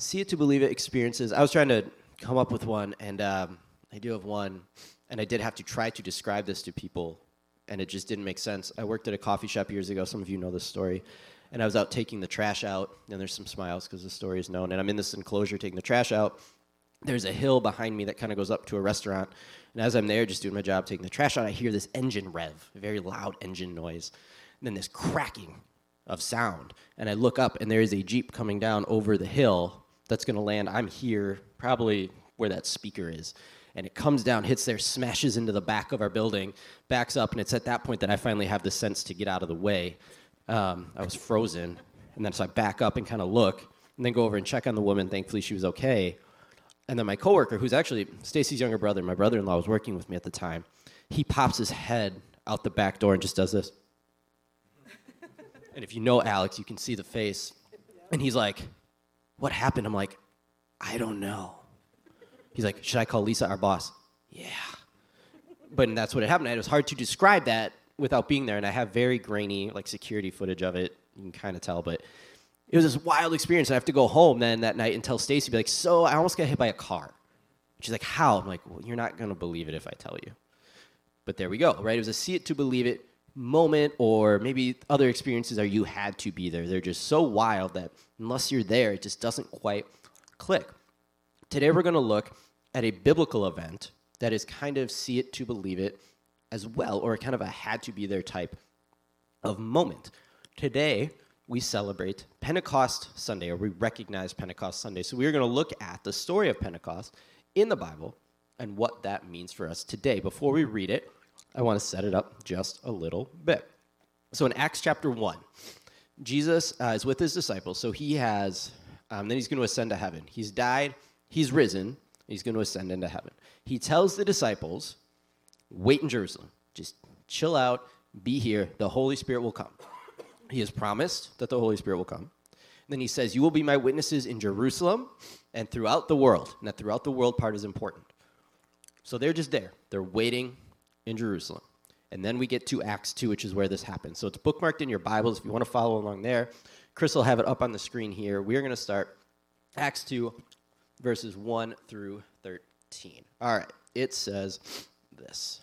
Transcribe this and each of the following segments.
See it to believe it experiences. I was trying to come up with one, and I do have one, and I did have to try to describe this to people, and it just didn't make sense. I worked at a coffee shop years ago. Some of you know this story. And I was out taking the trash out, and there's some smiles because the story is known. And I'm in this enclosure taking the trash out. There's a hill behind me that kind of goes up to a restaurant. And as I'm there just doing my job taking the trash out, I hear this engine rev, a very loud engine noise. And then this cracking of sound. And I look up, and there is a Jeep coming down over the hill that's going to land. I'm here, probably where that speaker is. And it comes down, hits there, smashes into the back of our building, backs up, and it's at that point that I finally have the sense to get out of the way. I was frozen, and then so I back up and kind of look, and then go over and check on the woman. Thankfully, she was okay. And then my coworker, who's actually Stacy's younger brother, my brother-in-law was working with me at the time, he pops his head out the back door and just does this. And if you know Alex, you can see the face. And he's like, "What happened?" I'm like, "I don't know." He's like, "Should I call Lisa, our boss?" Yeah. But that's what had happened. It was hard to describe that without being there, and I have very grainy, like, security footage of it. You can kind of tell, but it was this wild experience. I have to go home then that night and tell Stacy, be like, "So I almost got hit by a car." She's like, "How?" I'm like, "Well, you're not going to believe it if I tell you." But there we go, right? It was a see it to believe it moment, or maybe other experiences are you had to be there. They're just so wild that unless you're there, it just doesn't quite click. Today we're going to look at a biblical event that is kind of see it to believe it as well, or kind of a had to be there type of moment. Today, we celebrate Pentecost Sunday, or we recognize Pentecost Sunday. So we're going to look at the story of Pentecost in the Bible and what that means for us today. Before we read it, I want to set it up just a little bit. So in Acts chapter 1, Jesus is with his disciples. So he has, then he's going to ascend to heaven. He's died, he's risen, he's going to ascend into heaven. He tells the disciples, wait in Jerusalem. Just chill out, be here. The Holy Spirit will come. He has promised that the Holy Spirit will come. And then he says, you will be my witnesses in Jerusalem and throughout the world. And that throughout the world part is important. So they're just there. They're waiting in Jerusalem. And then we get to Acts 2, which is where this happens. So it's bookmarked in your Bibles if you want to follow along there. Chris will have it up on the screen here. We are going to start Acts 2, verses 1 through 13. All right. It says this.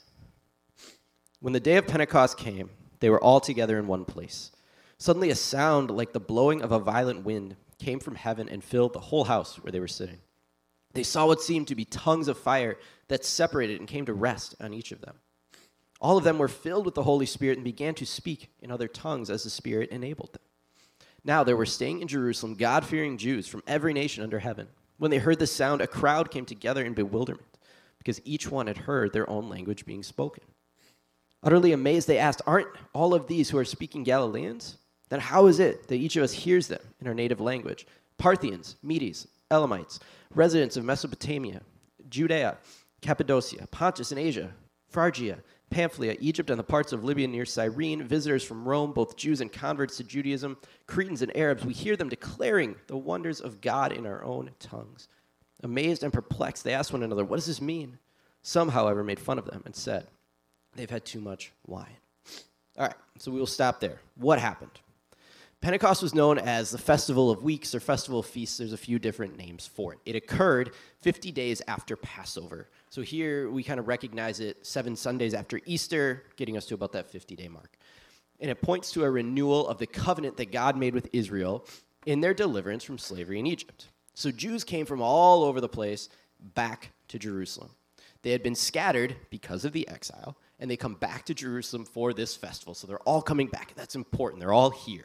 When the day of Pentecost came, they were all together in one place. Suddenly a sound like the blowing of a violent wind came from heaven and filled the whole house where they were sitting. They saw what seemed to be tongues of fire that separated and came to rest on each of them. All of them were filled with the Holy Spirit and began to speak in other tongues as the Spirit enabled them. Now there were staying in Jerusalem God-fearing Jews from every nation under heaven. When they heard the sound, a crowd came together in bewilderment, because each one had heard their own language being spoken. Utterly amazed, they asked, aren't all of these who are speaking Galileans? Then how is it that each of us hears them in our native language? Parthians, Medes, Elamites, residents of Mesopotamia, Judea, Cappadocia, Pontus and Asia, Phrygia, Pamphylia, Egypt, and the parts of Libya near Cyrene, visitors from Rome, both Jews and converts to Judaism, Cretans and Arabs, we hear them declaring the wonders of God in our own tongues. Amazed and perplexed, they asked one another, what does this mean? Some, however, made fun of them and said, they've had too much wine. All right, so we will stop there. What happened? Pentecost was known as the Festival of Weeks or Festival of Feasts. There's a few different names for it. It occurred 50 days after Passover. So here we kind of recognize it 7 Sundays after Easter, getting us to about that 50-day mark. And it points to a renewal of the covenant that God made with Israel in their deliverance from slavery in Egypt. So Jews came from all over the place back to Jerusalem. They had been scattered because of the exile, and they come back to Jerusalem for this festival. So they're all coming back. That's important. They're all here.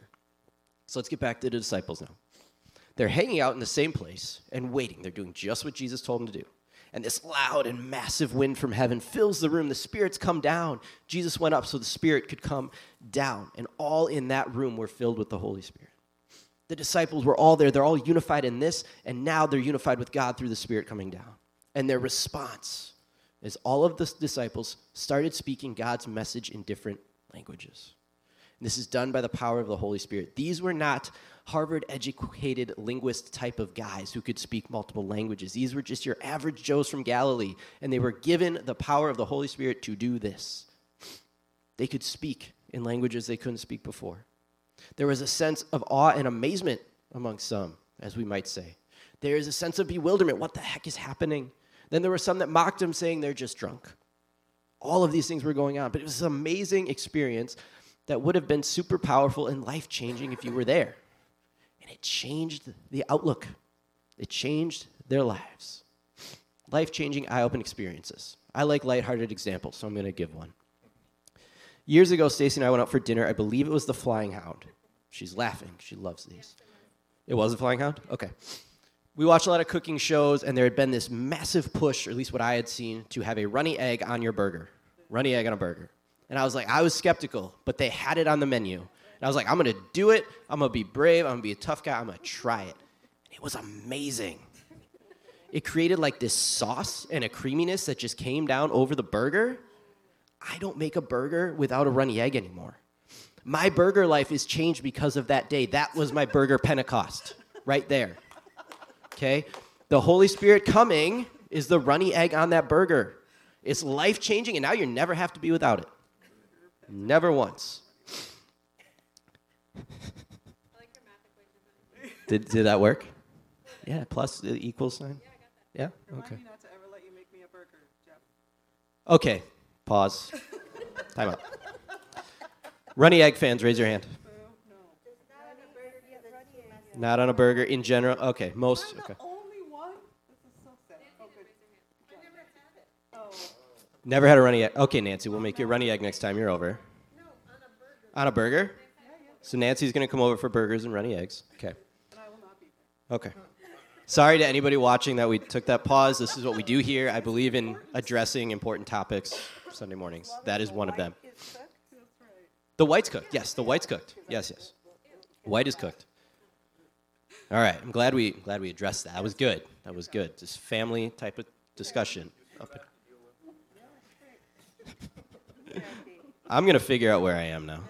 So let's get back to the disciples now. They're hanging out in the same place and waiting. They're doing just what Jesus told them to do. And this loud and massive wind from heaven fills the room. The spirits come down. Jesus went up so the Spirit could come down. And all in that room were filled with the Holy Spirit. The disciples were all there. They're all unified in this. And now they're unified with God through the Spirit coming down. And their response is all of the disciples started speaking God's message in different languages. And this is done by the power of the Holy Spirit. These were not Harvard-educated linguist type of guys who could speak multiple languages. These were just your average Joes from Galilee, and they were given the power of the Holy Spirit to do this. They could speak in languages they couldn't speak before. There was a sense of awe and amazement among some, as we might say. There is a sense of bewilderment. What the heck is happening? Then there were some that mocked him, saying they're just drunk. All of these things were going on, but it was an amazing experience that would have been super powerful and life-changing if you were there. And it changed the outlook. It changed their lives. Life-changing, eye-opening experiences. I like lighthearted examples, so I'm going to give one. Years ago, Stacy and I went out for dinner. I believe it was the Flying Hound. She's laughing. She loves these. It was the Flying Hound? Okay. We watched a lot of cooking shows, and there had been this massive push, or at least what I had seen, to have a runny egg on your burger. Runny egg on a burger. And I was skeptical, but they had it on the menu. And I was like, I'm going to do it. I'm going to be brave. I'm going to be a tough guy. I'm going to try it. And it was amazing. It created like this sauce and a creaminess that just came down over the burger. I don't make a burger without a runny egg anymore. My burger life is changed because of that day. That was my burger Pentecost right there. Okay? The Holy Spirit coming is the runny egg on that burger. It's life-changing, and now you never have to be without it. Never once. Did that work? Yeah, plus the equal sign? Yeah? Okay. Remind me not to ever let you make me a burger, Jeff. Okay, pause. Time out. Runny egg fans, raise your hand. No. Not on a burger in general? Okay, most. I'm Okay. the only one? This is so sad. Oh, good. Oh. Never had a runny egg. Okay, Nancy, we'll make you a runny egg next time you're over. No, on a burger. On a burger? Yeah. So Nancy's going to come over for burgers and runny eggs. Okay. And I will not be there. Okay. Sorry to anybody watching that we took that pause. This is what we do here. I believe in addressing important topics Sunday mornings. That is one of them. That's right. The white's cooked. Yes, the white's cooked. Yes. White is cooked. All right. I'm glad we addressed that. That was good. Just family type of discussion. I'm going to figure out where I am now.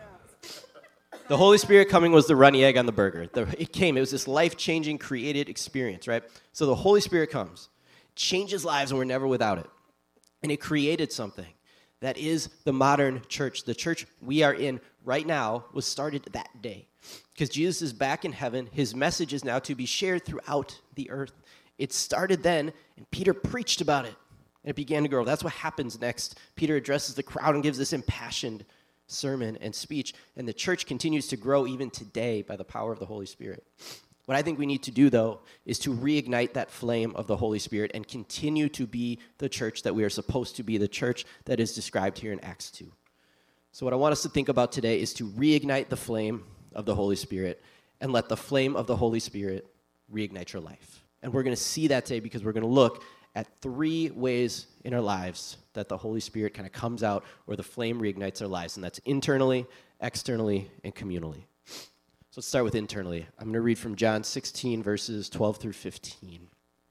The Holy Spirit coming was the runny egg on the burger. It was this life-changing, created experience, right? So the Holy Spirit comes, changes lives, and we're never without it. And it created something that is the modern church. The church we are in right now was started that day. Because Jesus is back in heaven, his message is now to be shared throughout the earth. It started then, and Peter preached about it, and it began to grow. That's what happens next. Peter addresses the crowd and gives this impassioned sermon and speech, and the church continues to grow even today by the power of the Holy Spirit. What I think we need to do, though, is to reignite that flame of the Holy Spirit and continue to be the church that we are supposed to be, the church that is described here in Acts 2. So what I want us to think about today is to reignite the flame of the Holy Spirit and let the flame of the Holy Spirit reignite your life. And we're going to see that today because we're going to look at 3 ways in our lives that the Holy Spirit kind of comes out or the flame reignites our lives, and that's internally, externally, and communally. So let's start with internally. I'm going to read from John 16, verses 12 through 15.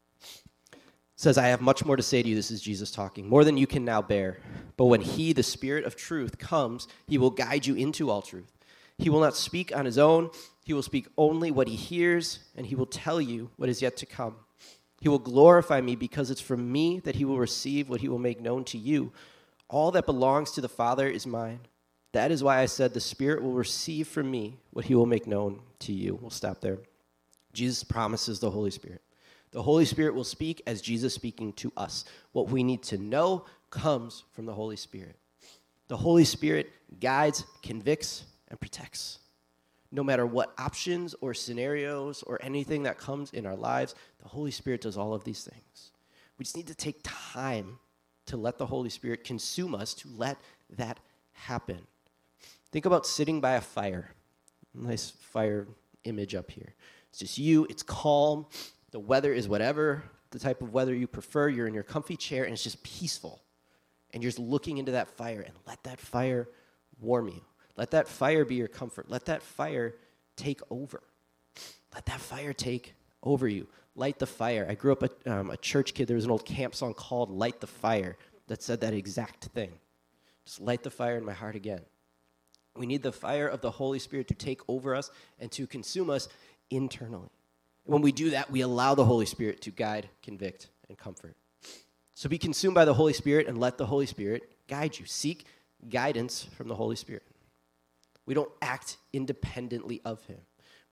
It says, I have much more to say to you, this is Jesus talking, more than you can now bear. But when he, the Spirit of truth, comes, he will guide you into all truth. He will not speak on his own. He will speak only what he hears, and he will tell you what is yet to come. He will glorify me because it's from me that he will receive what he will make known to you. All that belongs to the Father is mine. That is why I said the Spirit will receive from me what he will make known to you. We'll stop there. Jesus promises the Holy Spirit. The Holy Spirit will speak as Jesus speaking to us. What we need to know comes from the Holy Spirit. The Holy Spirit guides, convicts, and protects. No matter what options or scenarios or anything that comes in our lives, the Holy Spirit does all of these things. We just need to take time to let the Holy Spirit consume us, to let that happen. Think about sitting by a fire. Nice fire image up here. It's just you, it's calm, the weather is whatever the type of weather you prefer, you're in your comfy chair, and it's just peaceful. And you're just looking into that fire, and let that fire warm you. Let that fire be your comfort. Let that fire take over. Let that fire take over you. Light the fire. I grew up a church kid. There was an old camp song called Light the Fire that said that exact thing. Just light the fire in my heart again. We need the fire of the Holy Spirit to take over us and to consume us internally. When we do that, we allow the Holy Spirit to guide, convict, and comfort. So be consumed by the Holy Spirit and let the Holy Spirit guide you. Seek guidance from the Holy Spirit. We don't act independently of him.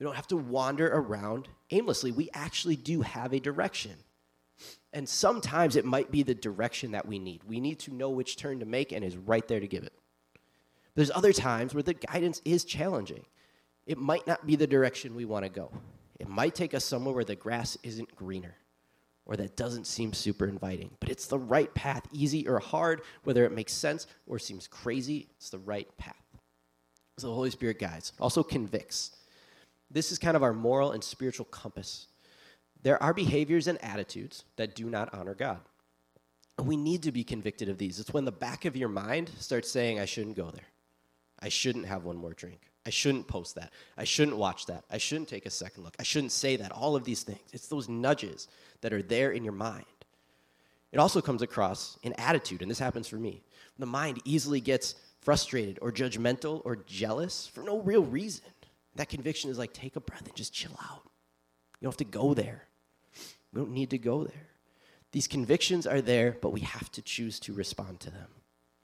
We don't have to wander around aimlessly. We actually do have a direction. And sometimes it might be the direction that we need. We need to know which turn to make and is right there to give it. There's other times where the guidance is challenging. It might not be the direction we want to go. It might take us somewhere where the grass isn't greener or that doesn't seem super inviting, but it's the right path, easy or hard, whether it makes sense or seems crazy, it's the right path. So the Holy Spirit guides, also convicts. This is kind of our moral and spiritual compass. There are behaviors and attitudes that do not honor God. We need to be convicted of these. It's when the back of your mind starts saying, I shouldn't go there. I shouldn't have one more drink. I shouldn't post that. I shouldn't watch that. I shouldn't take a second look. I shouldn't say that. All of these things. It's those nudges that are there in your mind. It also comes across in attitude, and this happens for me. The mind easily gets frustrated or judgmental or jealous for no real reason. That conviction is like, take a breath and just chill out. You don't have to go there. We don't need to go there. These convictions are there, but we have to choose to respond to them.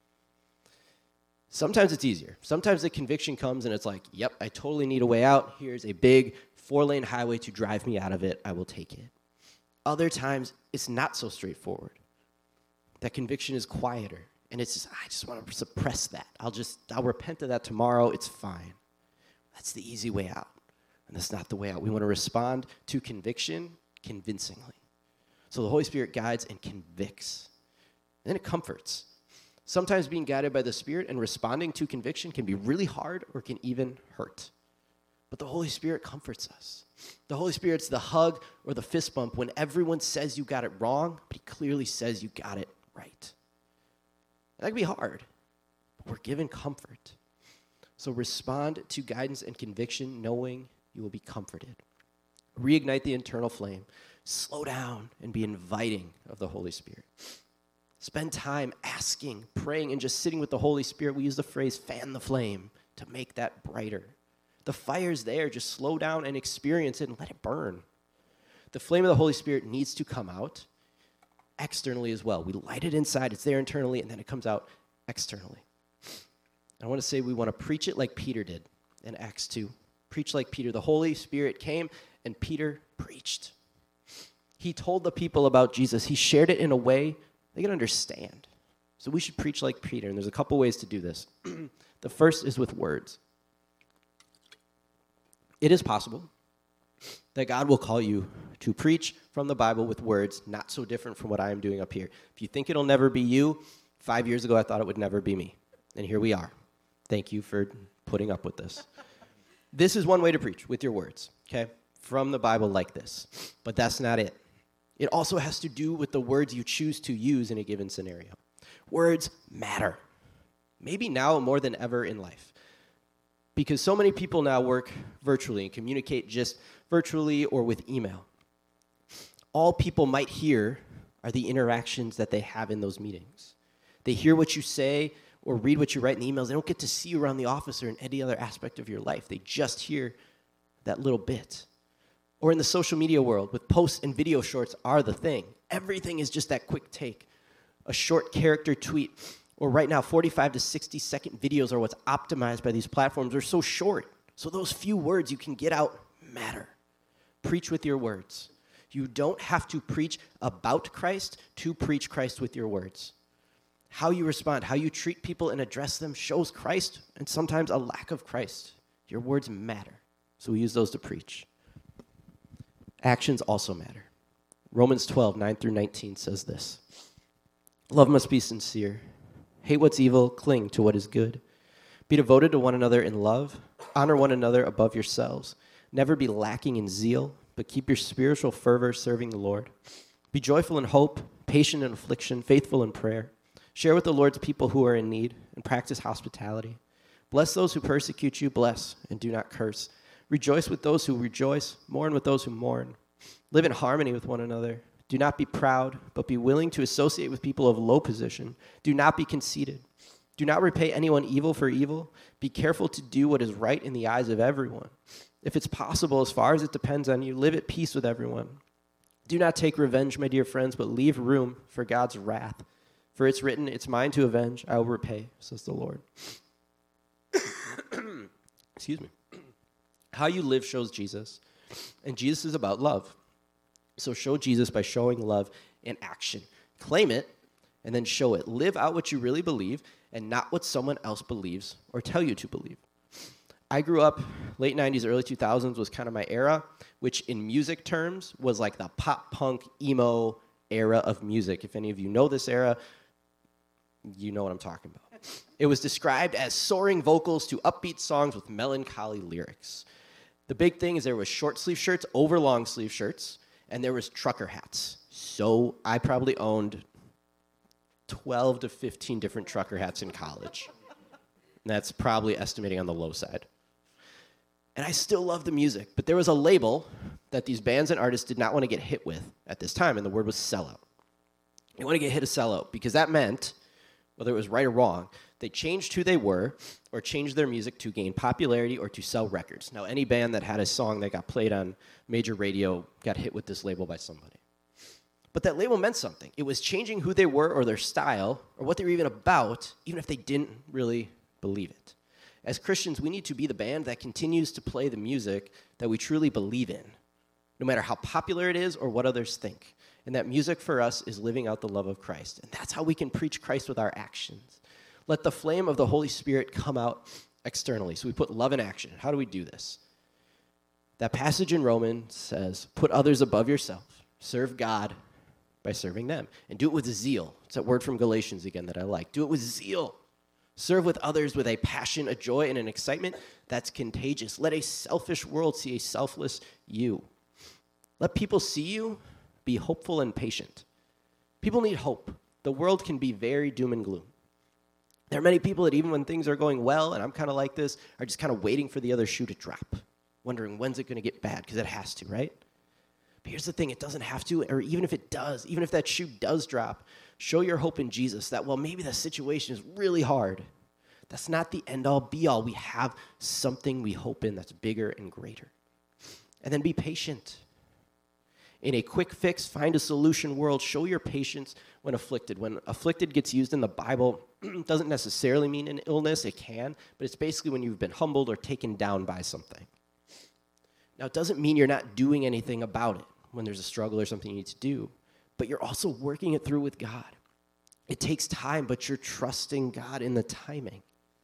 Sometimes it's easier. Sometimes the conviction comes and it's like, yep, I totally need a way out. Here's a big 4-lane highway to drive me out of it. I will take it. Other times, it's not so straightforward. That conviction is quieter, and it's just, I just want to suppress that. I'll repent of that tomorrow. It's fine. That's the easy way out, and that's not the way out. We want to respond to conviction convincingly. So the Holy Spirit guides and convicts, and then it comforts. Sometimes being guided by the Spirit and responding to conviction can be really hard or can even hurt. But the Holy Spirit comforts us. The Holy Spirit's the hug or the fist bump when everyone says you got it wrong, but he clearly says you got it right. And that can be hard, but we're given comfort. So respond to guidance and conviction knowing you will be comforted. Reignite the internal flame. Slow down and be inviting of the Holy Spirit. Spend time asking, praying, and just sitting with the Holy Spirit. We use the phrase fan the flame to make that brighter. The fire's there. Just slow down and experience it and let it burn. The flame of the Holy Spirit needs to come out externally as well. We light it inside. It's there internally, and then it comes out externally. I want to say we want to preach it like Peter did in Acts 2. Preach like Peter. The Holy Spirit came, and Peter preached. He told the people about Jesus. He shared it in a way they can understand. So we should preach like Peter, and there's a couple ways to do this. The first is with words. It is possible that God will call you to preach from the Bible with words not so different from what I am doing up here. If you think it'll never be you, 5 years ago I thought it would never be me. And here we are. Thank you for putting up with this. This is one way to preach, with your words, okay? From the Bible like this. But that's not it. It also has to do with the words you choose to use in a given scenario. Words matter. Maybe now more than ever in life. Because so many people now work virtually and communicate just virtually or with email. All people might hear are the interactions that they have in those meetings. They hear what you say or read what you write in the emails. They don't get to see you around the office or in any other aspect of your life. They just hear that little bit. Or in the social media world, with posts and video shorts are the thing. Everything is just that quick take. A short character tweet. Or right now, 45 to 60-second videos are what's optimized by these platforms. They're so short. So those few words you can get out matter. Preach with your words. You don't have to preach about Christ to preach Christ with your words. How you respond, how you treat people and address them shows Christ and sometimes a lack of Christ. Your words matter. So we use those to preach. Actions also matter. Romans 12, 9 through 19 says this. Love must be sincere. Hate what's evil, cling to what is good. Be devoted to one another in love. Honor one another above yourselves. Never be lacking in zeal, but keep your spiritual fervor serving the Lord. Be joyful in hope, patient in affliction, faithful in prayer. Share with the Lord's people who are in need, and practice hospitality. Bless those who persecute you, bless, and do not curse. Rejoice with those who rejoice, mourn with those who mourn. Live in harmony with one another. Do not be proud, but be willing to associate with people of low position. Do not be conceited. Do not repay anyone evil for evil. Be careful to do what is right in the eyes of everyone. If it's possible, as far as it depends on you, live at peace with everyone. Do not take revenge, my dear friends, but leave room for God's wrath. For it's written, it's mine to avenge, I will repay, says the Lord. Excuse me. How you live shows Jesus, and Jesus is about love. So show Jesus by showing love in action. Claim it, and then show it. Live out what you really believe, and not what someone else believes or tell you to believe. I grew up, late 90s, early 2000s was kind of my era, which in music terms was like the pop punk emo era of music. If any of you know this era, you know what I'm talking about. It was described as soaring vocals to upbeat songs with melancholy lyrics. The big thing is there was short sleeve shirts over long sleeve shirts, and there was trucker hats. So I probably owned 12 to 15 different trucker hats in college. And that's probably estimating on the low side. And I still love the music, but there was a label that these bands and artists did not want to get hit with at this time, and the word was sellout. They want to get hit a sellout because that meant, whether it was right or wrong, they changed who they were or changed their music to gain popularity or to sell records. Now, any band that had a song that got played on major radio got hit with this label by somebody. But that label meant something. It was changing who they were or their style or what they were even about, even if they didn't really believe it. As Christians, we need to be the band that continues to play the music that we truly believe in, no matter how popular it is or what others think. And that music for us is living out the love of Christ. And that's how we can preach Christ with our actions. Let the flame of the Holy Spirit come out externally. So we put love in action. How do we do this? That passage in Romans says, put others above yourself. Serve God by serving them. And do it with zeal. It's that word from Galatians again that I like. Do it with zeal. Serve with others with a passion, a joy, and an excitement that's contagious. Let a selfish world see a selfless you. Let people see you be hopeful and patient. People need hope. The world can be very doom and gloom. There are many people that even when things are going well, and I'm kind of like this, are just kind of waiting for the other shoe to drop, wondering when's it going to get bad, because it has to, right? But here's the thing, it doesn't have to, or even if it does, even if that shoe does drop, show your hope in Jesus that, well, maybe the situation is really hard. That's not the end-all, be-all. We have something we hope in that's bigger and greater. And then be patient. In a quick fix, find a solution world, show your patience when afflicted. When afflicted gets used in the Bible, it doesn't necessarily mean an illness. It can, but it's basically when you've been humbled or taken down by something. Now, it doesn't mean you're not doing anything about it when there's a struggle or something you need to do, but you're also working it through with God. It takes time, but you're trusting God in the timing.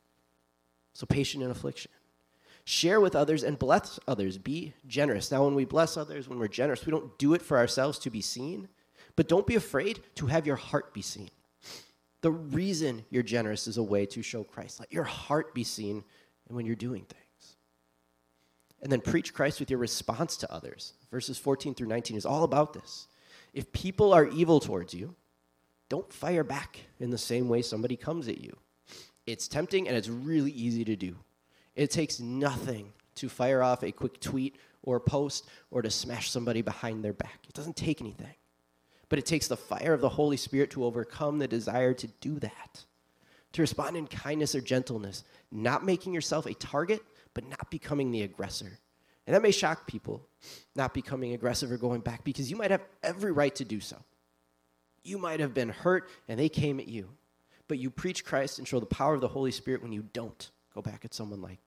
So patient in affliction. Share with others and bless others. Be generous. Now, when we bless others, when we're generous, we don't do it for ourselves to be seen, but don't be afraid to have your heart be seen. The reason you're generous is a way to show Christ. Let your heart be seen when you're doing things. And then preach Christ with your response to others. Verses 14 through 19 is all about this. If people are evil towards you, don't fire back in the same way somebody comes at you. It's tempting and it's really easy to do. It takes nothing to fire off a quick tweet or post or to smash somebody behind their back. It doesn't take anything. But it takes the fire of the Holy Spirit to overcome the desire to do that. To respond in kindness or gentleness, not making yourself a target, but not becoming the aggressor. And that may shock people, not becoming aggressive or going back, because you might have every right to do so. You might have been hurt and they came at you. But you preach Christ and show the power of the Holy Spirit when you don't go back at someone like that.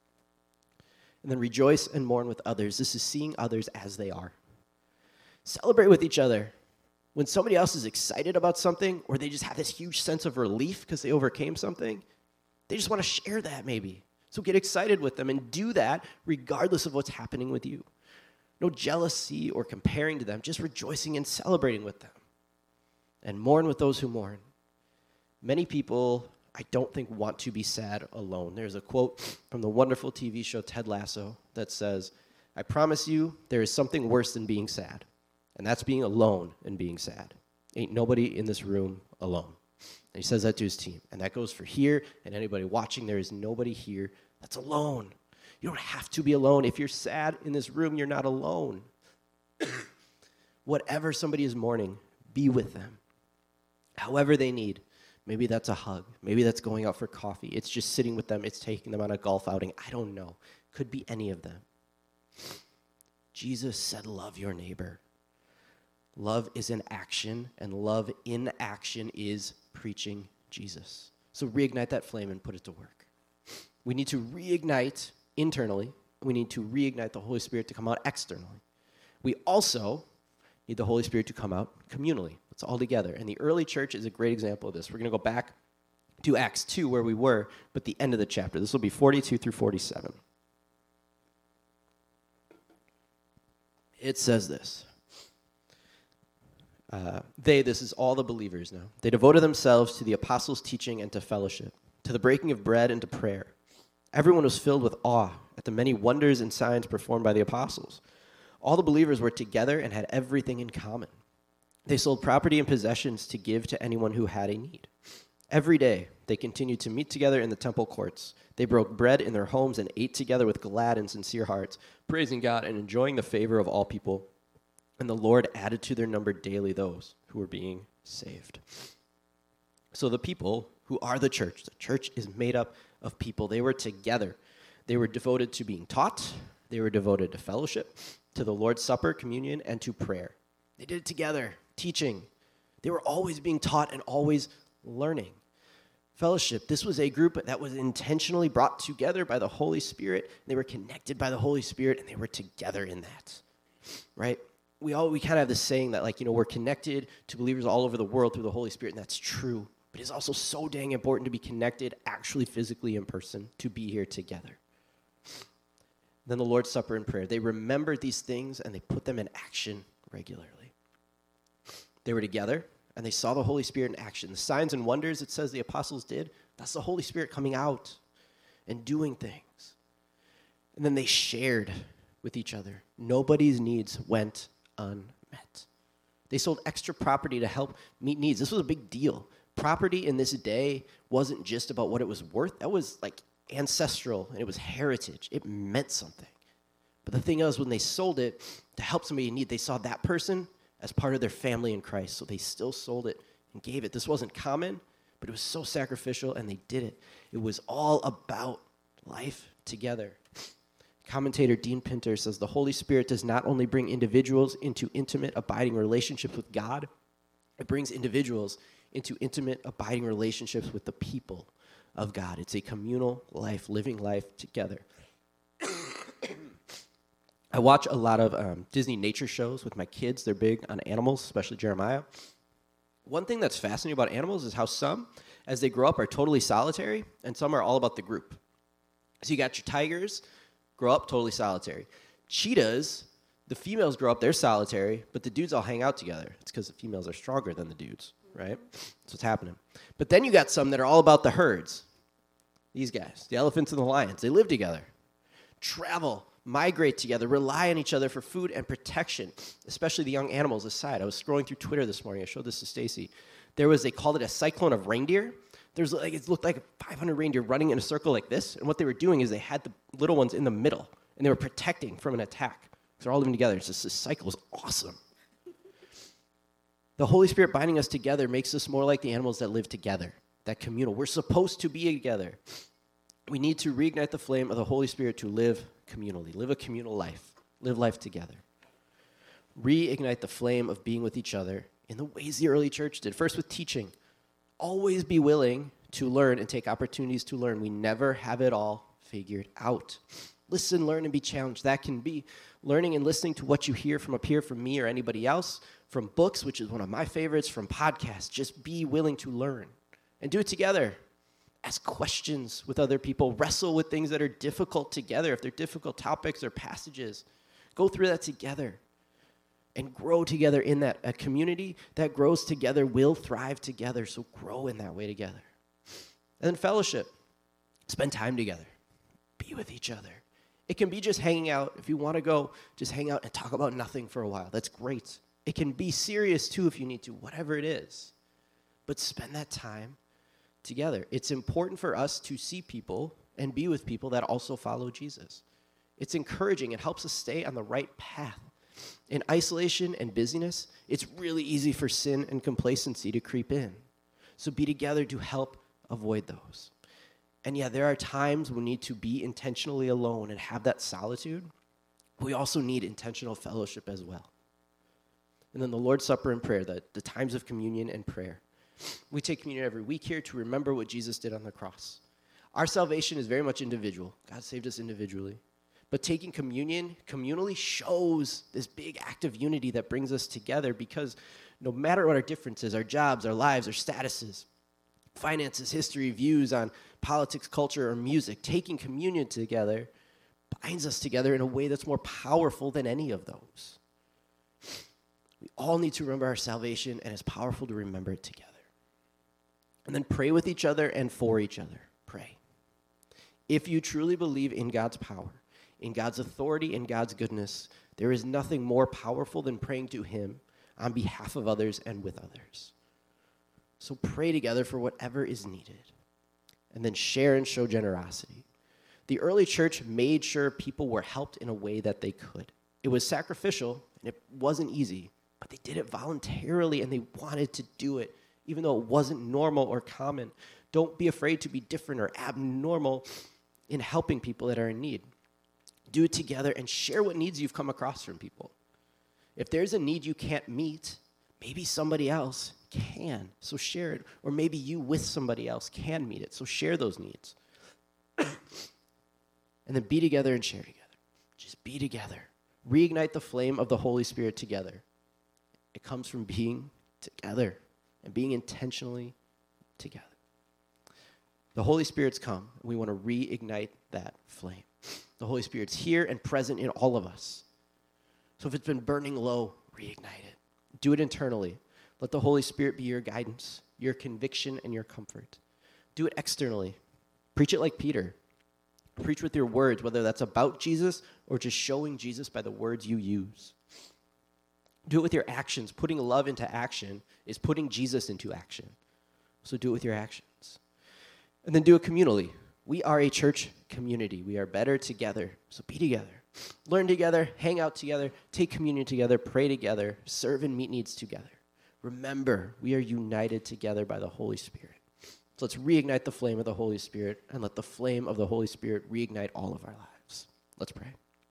And then rejoice and mourn with others. This is seeing others as they are. Celebrate with each other. When somebody else is excited about something, or they just have this huge sense of relief because they overcame something, they just want to share that maybe. So get excited with them and do that regardless of what's happening with you. No jealousy or comparing to them, just rejoicing and celebrating with them. And mourn with those who mourn. Many people, I don't think, want to be sad alone. There's a quote from the wonderful TV show Ted Lasso that says, I promise you there is something worse than being sad, and that's being alone and being sad. Ain't nobody in this room alone. And he says that to his team, and that goes for here and anybody watching. There is nobody here that's alone. You don't have to be alone. If you're sad in this room, you're not alone. Whatever somebody is mourning, be with them. However they need. Maybe that's a hug. Maybe that's going out for coffee. It's just sitting with them. It's taking them on a golf outing. I don't know. Could be any of them. Jesus said, love your neighbor. Love is an action, and love in action is preaching Jesus. So reignite that flame and put it to work. We need to reignite internally We need to reignite the Holy Spirit to come out externally. We also need the Holy Spirit to come out communally. It's all together. And the early church is a great example of this. We're going to go back to Acts 2 where we were, but the end of the chapter. This will be 42 through 47. It says this. This is all the believers now. They devoted themselves to the apostles' teaching and to fellowship, to the breaking of bread and to prayer. Everyone was filled with awe at the many wonders and signs performed by the apostles. All the believers were together and had everything in common. They sold property and possessions to give to anyone who had a need. Every day, they continued to meet together in the temple courts. They broke bread in their homes and ate together with glad and sincere hearts, praising God and enjoying the favor of all people. And the Lord added to their number daily those who were being saved. So the people who are the church is made up of people. They were together. They were devoted to being taught. They were devoted to fellowship, to the Lord's Supper, communion, and to prayer. They did it together, teaching. They were always being taught and always learning. Fellowship, this was a group that was intentionally brought together by the Holy Spirit. They were connected by the Holy Spirit, and they were together in that, right? We kind of have this saying that, like, we're connected to believers all over the world through the Holy Spirit, and that's true. But it's also so dang important to be connected actually physically in person, to be here together. Then the Lord's Supper and prayer. They remembered these things, and they put them in action regularly. They were together, and they saw the Holy Spirit in action. The signs and wonders, it says the apostles did, that's the Holy Spirit coming out and doing things. And then they shared with each other. Nobody's needs went unmet. They sold extra property to help meet needs. This was a big deal. Property in this day wasn't just about what it was worth. That was like ancestral, and it was heritage. It meant something. But the thing is, when they sold it to help somebody in need, they saw that person as part of their family in Christ. So they still sold it and gave it. This wasn't common, but it was so sacrificial, and they did it. It was all about life together. Commentator Dean Pinter says the Holy Spirit does not only bring individuals into intimate, abiding relationships with God, it brings individuals into intimate, abiding relationships with the people of God. It's a communal life, living life together. I watch a lot of Disney nature shows with my kids. They're big on animals, especially Jeremiah. One thing that's fascinating about animals is how some, as they grow up, are totally solitary, and some are all about the group. So you got your tigers, grow up totally solitary. Cheetahs, the females grow up, they're solitary, but the dudes all hang out together. It's because the females are stronger than the dudes, right? That's what's happening. But then you got some that are all about the herds. These guys, the elephants and the lions, they live together, travel, migrate together, rely on each other for food and protection, especially the young animals aside. I was scrolling through Twitter this morning. I showed this to Stacy. They called it a cyclone of reindeer. It looked like 500 reindeer running in a circle like this, and what they were doing is they had the little ones in the middle, and they were protecting from an attack. So they're all living together. It's just, this cycle is awesome. The Holy Spirit binding us together makes us more like the animals that live together, that communal. We're supposed to be together. We need to reignite the flame of the Holy Spirit to live communally, live a communal life, live life together. Reignite the flame of being with each other in the ways the early church did. First, with teaching. Always be willing to learn and take opportunities to learn. We never have it all figured out. Listen, learn, and be challenged. That can be learning and listening to what you hear from up here, from me or anybody else, from books, which is one of my favorites, from podcasts. Just be willing to learn and do it together. Ask questions with other people. Wrestle with things that are difficult together. If they're difficult topics or passages, go through that together and grow together in that. A community that grows together will thrive together, so grow in that way together. And then fellowship. Spend time together. Be with each other. It can be just hanging out. If you want to go, just hang out and talk about nothing for a while. That's great. It can be serious too if you need to, whatever it is. But spend that time together. It's important for us to see people and be with people that also follow Jesus. It's encouraging. It helps us stay on the right path. In isolation and busyness, it's really easy for sin and complacency to creep in. So be together to help avoid those. And yeah, there are times we need to be intentionally alone and have that solitude. But we also need intentional fellowship as well. And then the Lord's Supper and prayer, the times of communion and prayer. We take communion every week here to remember what Jesus did on the cross. Our salvation is very much individual. God saved us individually. But taking communion communally shows this big act of unity that brings us together, because no matter what our differences, our jobs, our lives, our statuses, finances, history, views on politics, culture, or music, taking communion together binds us together in a way that's more powerful than any of those. We all need to remember our salvation, and it's powerful to remember it together. And then pray with each other and for each other. Pray. If you truly believe in God's power, in God's authority, in God's goodness, there is nothing more powerful than praying to him on behalf of others and with others. So pray together for whatever is needed, and then share and show generosity. The early church made sure people were helped in a way that they could. It was sacrificial, and it wasn't easy, but they did it voluntarily, and they wanted to do it, even though it wasn't normal or common. Don't be afraid to be different or abnormal in helping people that are in need. Do it together and share what needs you've come across from people. If there's a need you can't meet, maybe somebody else can, so share it. Or maybe you with somebody else can meet it, so share those needs. And then be together and share together. Just be together. Reignite the flame of the Holy Spirit together. It comes from being together and being intentionally together. The Holy Spirit's come, and we want to reignite that flame. The Holy Spirit's here and present in all of us. So if it's been burning low, reignite it. Do it internally. Let the Holy Spirit be your guidance, your conviction, and your comfort. Do it externally. Preach it like Peter. Preach with your words, whether that's about Jesus or just showing Jesus by the words you use. Do it with your actions. Putting love into action is putting Jesus into action. So do it with your actions. And then do it communally. We are a church community. We are better together. So be together. Learn together, hang out together, take communion together, pray together, serve and meet needs together. Remember, we are united together by the Holy Spirit. So let's reignite the flame of the Holy Spirit, and let the flame of the Holy Spirit reignite all of our lives. Let's pray.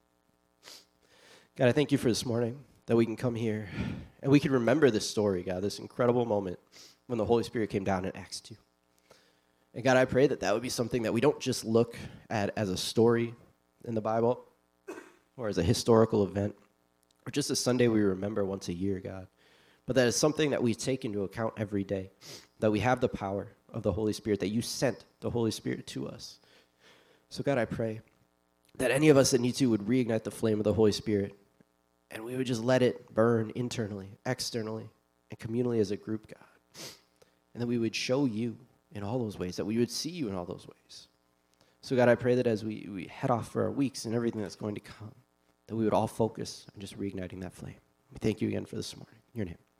God, I thank you for this morning, that we can come here and we can remember this story, God, this incredible moment when the Holy Spirit came down in Acts 2. And God, I pray that that would be something that we don't just look at as a story in the Bible or as a historical event or just a Sunday we remember once a year, God, but that is something that we take into account every day, that we have the power of the Holy Spirit, that you sent the Holy Spirit to us. So God, I pray that any of us that need to would reignite the flame of the Holy Spirit, and we would just let it burn internally, externally, and communally as a group, God. And that we would show you in all those ways, that we would see you in all those ways. So God, I pray that as we head off for our weeks and everything that's going to come, that we would all focus on just reigniting that flame. We thank you again for this morning. In your name.